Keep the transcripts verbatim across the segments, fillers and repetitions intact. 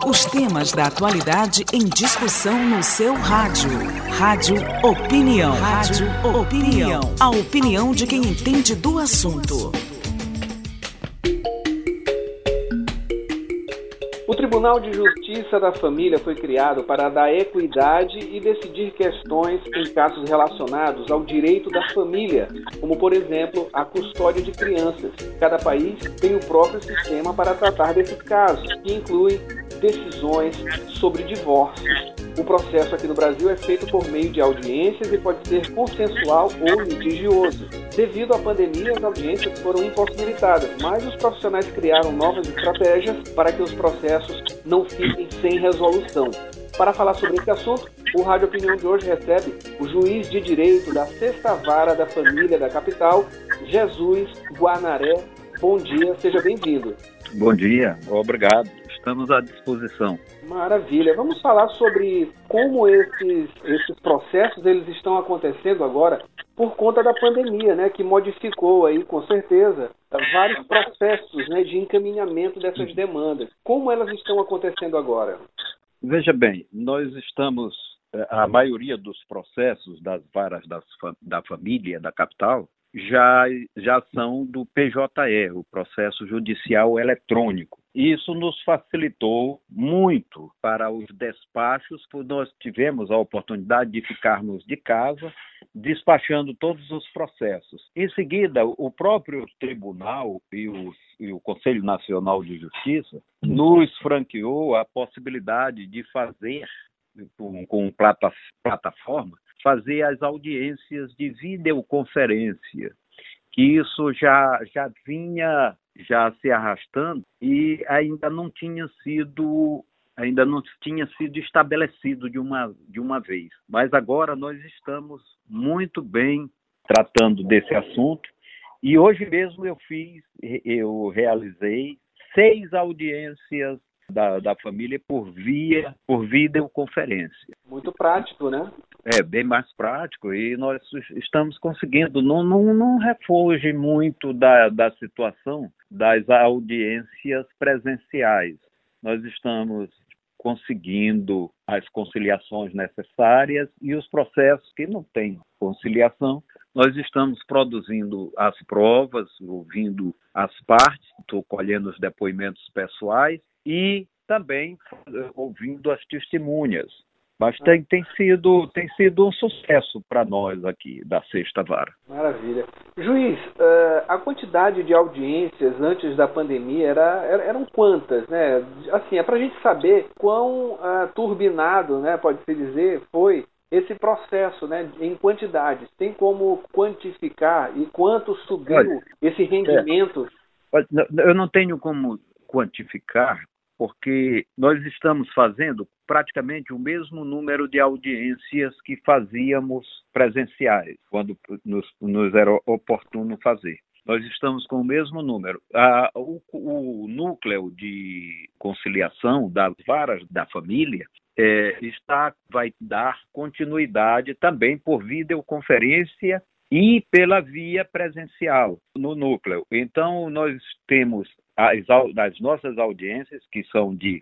Os temas da atualidade em discussão no seu rádio. Rádio Opinião. Rádio Opinião. A opinião de quem entende do assunto. O Tribunal de Justiça da Família foi criado para dar equidade e decidir questões em casos relacionados ao direito da família, como, por exemplo, a custódia de crianças. Cada país tem o próprio sistema para tratar desses casos, que inclui decisões sobre divórcio. O processo aqui no Brasil é feito por meio de audiências e pode ser consensual ou litigioso. Devido à pandemia, as audiências foram impossibilitadas, mas os profissionais criaram novas estratégias para que os processos não fiquem sem resolução. Para falar sobre esse assunto, o Rádio Opinião de hoje recebe o juiz de direito da Sexta Vara da Família da Capital, Jesus Guanaré. Bom dia, seja bem-vindo. Bom dia, obrigado. Estamos à disposição. Maravilha. Vamos falar sobre como esses, esses processos eles estão acontecendo agora por conta da pandemia, né, que modificou aí, com certeza, vários processos, né, de encaminhamento dessas demandas. Como elas estão acontecendo agora? Veja bem, nós estamos, a maioria dos processos das varas das, da família da capital já, já são do P J E, o processo judicial eletrônico. Isso nos facilitou muito para os despachos, porque nós tivemos a oportunidade de ficarmos de casa, despachando todos os processos. Em seguida, o próprio tribunal e o, e o Conselho Nacional de Justiça nos franqueou a possibilidade de fazer, com, com plata, plataforma, fazer as audiências de videoconferência, que isso já, já vinha já se arrastando e ainda não tinha sido ainda não tinha sido estabelecido de uma, de uma vez. Mas agora nós estamos muito bem tratando desse assunto e hoje mesmo eu fiz, eu realizei seis audiências da, da família por via, por videoconferência. Muito prático, né? É, bem mais prático e nós estamos conseguindo, não, não, não refoge muito da, da situação das audiências presenciais. Nós estamos conseguindo as conciliações necessárias e os processos que não têm conciliação, nós estamos produzindo as provas, ouvindo as partes, estou colhendo os depoimentos pessoais e também ouvindo as testemunhas. Mas tem, tem, sido, tem sido um sucesso para nós aqui da Sexta Vara. Maravilha. Juiz, uh, a quantidade de audiências antes da pandemia era, era, eram quantas, né? Assim, é para a gente saber quão uh, turbinado, né, pode-se dizer, foi esse processo, né, em quantidades. Tem como quantificar e quanto subiu Olha, esse rendimento? É, eu não tenho como quantificar, porque nós estamos fazendo praticamente o mesmo número de audiências que fazíamos presenciais, quando nos, nos era oportuno fazer. Nós estamos com o mesmo número. Ah, o, o núcleo de conciliação das varas da família é, está, vai dar continuidade também por videoconferência e pela via presencial no núcleo. Então, nós temos as, as nossas audiências, que são de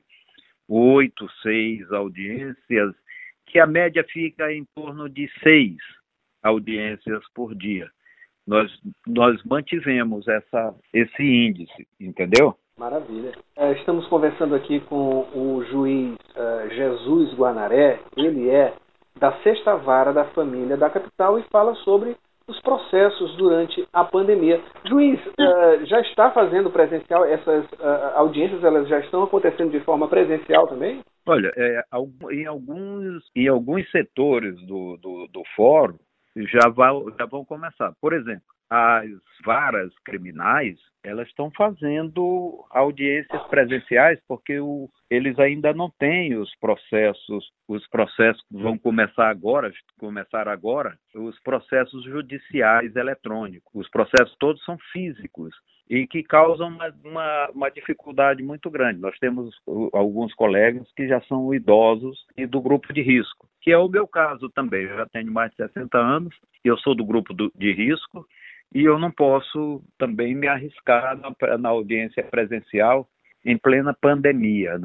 oito, seis audiências, que a média fica em torno de seis audiências por dia. Nós, nós mantivemos essa, esse índice, entendeu? Maravilha. É, estamos conversando aqui com o juiz uh, Jesus Guanaré. Ele é da Sexta Vara da Família da Capital e fala sobre os processos durante a pandemia. Juiz, uh, já está fazendo presencial? Essas uh, audiências elas já estão acontecendo de forma presencial também? Olha, é, em, alguns, em alguns setores do, do, do fórum já, vai, já vão começar. Por exemplo, as varas criminais, elas estão fazendo audiências presenciais porque o, eles ainda não têm os processos, os processos que vão começar agora, começar agora, os processos judiciais eletrônicos. Os processos todos são físicos e que causam uma, uma, uma dificuldade muito grande. Nós temos alguns colegas que já são idosos e do grupo de risco, que é o meu caso também. Eu já tenho mais de sessenta anos, eu sou do grupo do, de risco, e eu não posso também me arriscar na, na audiência presencial em plena pandemia, né?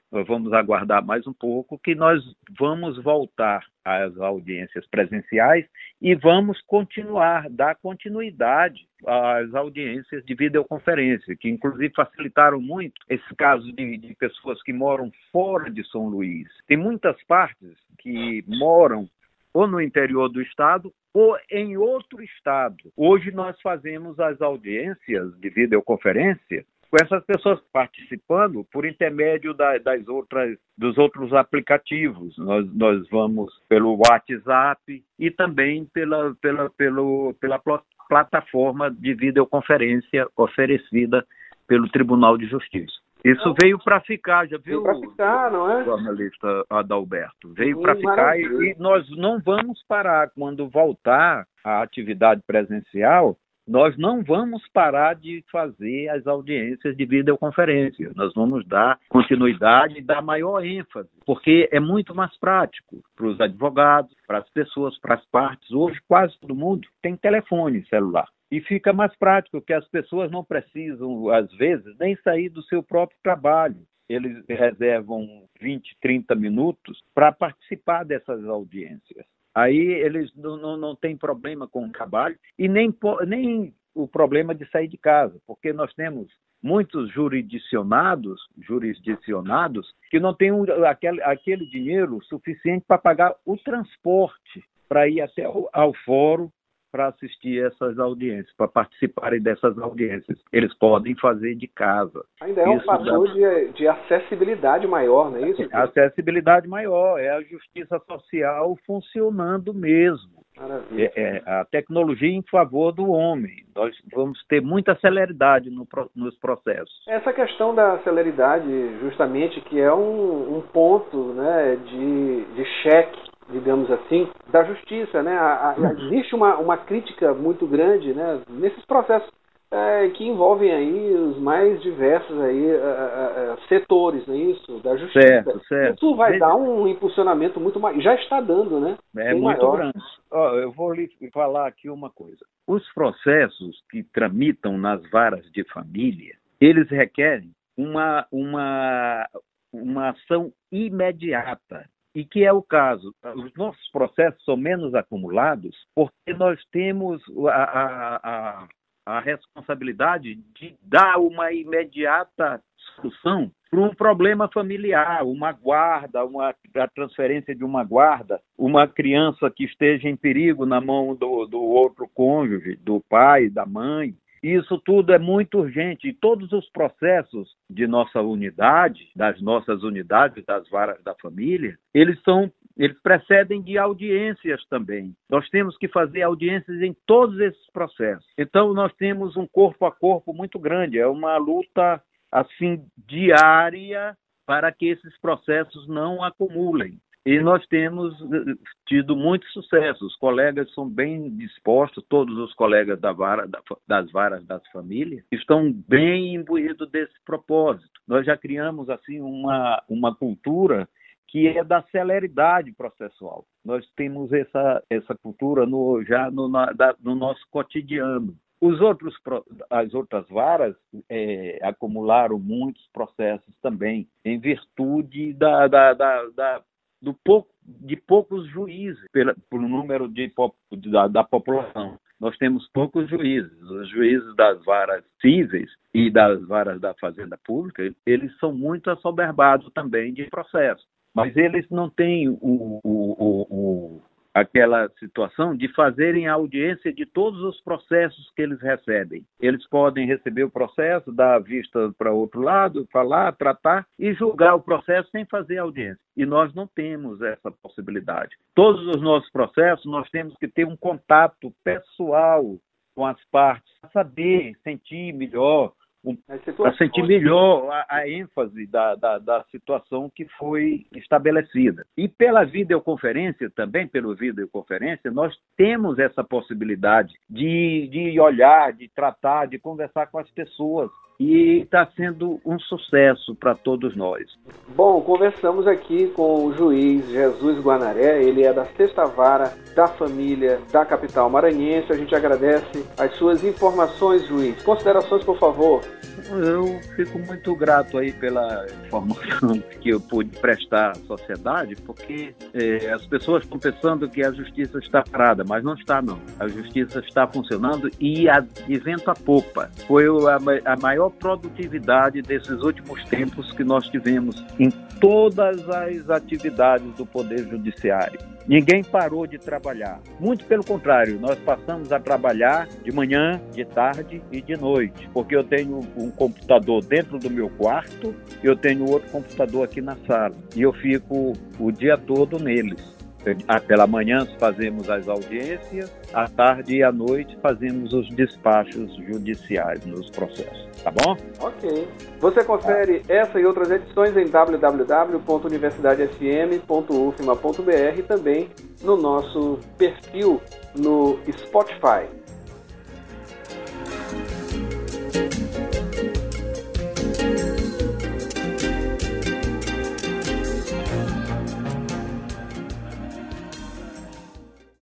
nós vamos aguardar mais um pouco, que nós vamos voltar às audiências presenciais e vamos continuar, dar continuidade às audiências de videoconferência, que inclusive facilitaram muito esse caso de, de pessoas que moram fora de São Luís. Tem muitas partes que moram ou no interior do estado ou em outro estado. Hoje nós fazemos as audiências de videoconferência com essas pessoas participando por intermédio da, das outras, dos outros aplicativos. Nós, nós vamos pelo WhatsApp e também pela, pela, pelo, pela plataforma de videoconferência oferecida pelo Tribunal de Justiça. Isso veio para ficar, já viu, para ficar, não é? O jornalista Adalberto? Veio para ficar e, e nós não vamos parar. Quando voltar a atividade presencial, nós não vamos parar de fazer as audiências de videoconferência. Nós vamos dar continuidade e dar maior ênfase, porque é muito mais prático para os advogados, para as pessoas, para as partes. Hoje quase todo mundo tem telefone celular. E fica mais prático, que as pessoas não precisam, às vezes, nem sair do seu próprio trabalho. Eles reservam vinte, trinta minutos para participar dessas audiências. Aí eles não, não, não têm problema com o trabalho e nem, nem o problema de sair de casa, porque nós temos muitos jurisdicionados, jurisdicionados que não têm um, aquele, aquele dinheiro suficiente para pagar o transporte para ir até ao, ao fórum para assistir essas audiências, para participarem dessas audiências. Eles podem fazer de casa. Ainda é um fator dá... de, de acessibilidade maior, não é isso? Acessibilidade maior, é a justiça social funcionando mesmo. É, é a tecnologia em favor do homem. Nós vamos ter muita celeridade no, nos processos. Essa questão da celeridade, justamente, que é um, um ponto, né, de, de cheque, digamos assim, da justiça, né? A, a, existe uma, uma crítica muito grande, né, nesses processos é, que envolvem aí os mais diversos aí, a, a, setores, não é isso? Da justiça. Certo, certo. Isso vai Veja. dar um impulsionamento muito maior. Já está dando, né? É Bem muito maior. grande. Ó, eu vou lhe falar aqui uma coisa. Os processos que tramitam nas varas de família, eles requerem uma, uma, uma ação imediata. E que é o caso. Os nossos processos são menos acumulados porque nós temos a, a, a, a responsabilidade de dar uma imediata solução para um problema familiar, uma guarda, uma, a transferência de uma guarda, uma criança que esteja em perigo na mão do, do outro cônjuge, do pai, da mãe. Isso tudo é muito urgente e todos os processos de nossa unidade, das nossas unidades, das varas da família, eles são, eles precedem de audiências também. Nós temos que fazer audiências em todos esses processos. Então, nós temos um corpo a corpo muito grande, é uma luta, assim, diária para que esses processos não acumulem. E nós temos tido muito sucesso. Os colegas são bem dispostos, todos os colegas da vara, das varas das famílias estão bem imbuídos desse propósito. Nós já criamos assim uma, uma cultura que é da celeridade processual. Nós temos essa, essa cultura no, já no, na, da, no nosso cotidiano. Os outros, as outras varas é, acumularam muitos processos também, em virtude da, da, da, da do pouco, de poucos juízes, pela, pelo número de, da, da população. Nós temos poucos juízes. Os juízes das varas cíveis e das varas da Fazenda Pública, eles são muito assoberbados também de processo. Mas eles não têm o, o, o, o, aquela situação de fazerem a audiência de todos os processos que eles recebem. Eles podem receber o processo, dar a vista para outro lado, falar, tratar e julgar o processo sem fazer audiência. E nós não temos essa possibilidade. Todos os nossos processos, nós temos que ter um contato pessoal com as partes, para saber, sentir melhor, um, para sentir melhor a, a ênfase da, da, da situação que foi estabelecida. E pela videoconferência também, pela videoconferência, nós temos essa possibilidade de, de olhar, de tratar, de conversar com as pessoas e está sendo um sucesso para todos nós. Bom, conversamos aqui com o juiz Jesus Guanaré, ele é da Sexta Vara da Família da capital maranhense. A gente agradece as suas informações, juiz. Considerações, por favor. Eu fico muito grato aí pela informação que eu pude prestar à sociedade, porque é, as pessoas estão pensando que a justiça está parada, mas não está não. A justiça está funcionando e a, de vento a popa. Foi a, a maior produtividade desses últimos tempos que nós tivemos em todas as atividades do Poder Judiciário. Ninguém parou de trabalhar. Muito pelo contrário, nós passamos a trabalhar de manhã, de tarde e de noite, porque eu tenho um computador dentro do meu quarto e eu tenho outro computador aqui na sala. E eu fico o dia todo neles. Pela manhã fazemos as audiências, à tarde e à noite fazemos os despachos judiciais nos processos, tá bom? Ok. Você confere ah. essa e outras edições em w w w ponto universidade f m ponto u f m a ponto b r e também no nosso perfil no Spotify.